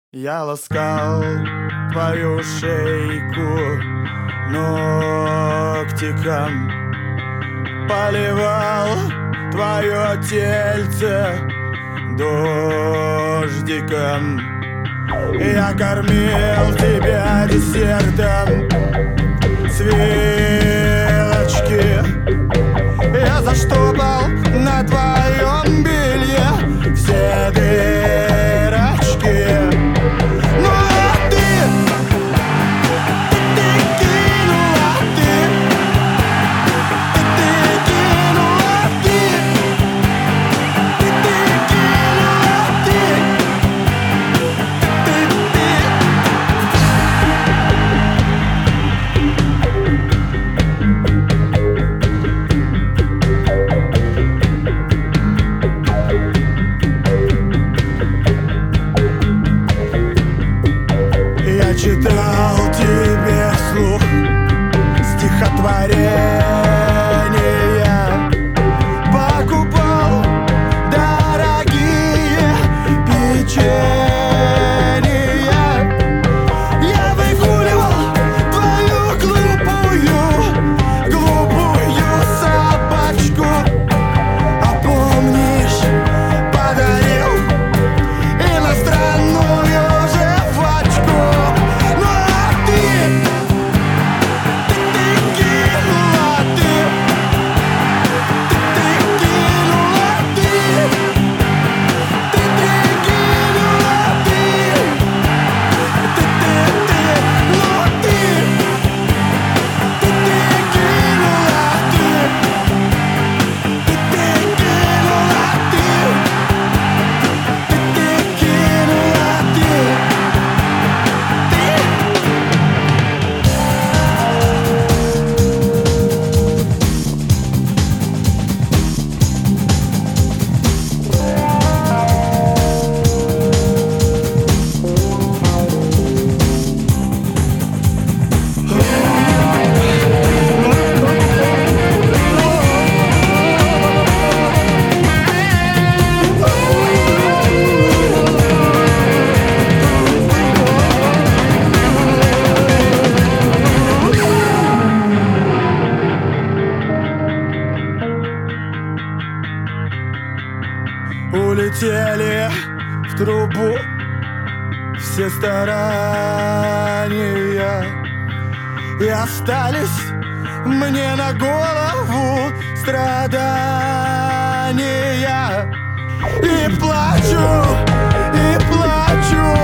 Я ласкал твою шейку ногтиком, поливал твое тельце дождиком. Я кормил тебя десертом с вилочки. Я заштопал на твоем белье все дырочки. Ну а ты кинула, ты кинула, ты Я читал тебе вслух стихотворения, покупал дорогие печенья. Я выгуливал твою глупую собачку. А помнишь, подарил иностранную жвачку. Ну а ты кинула, ты кинула, ты кинула, ты ну ты кинула, ты кинула, ты кинула, ты. Улетели в трубу все старания, и остались мне на голову страдания. И плачу,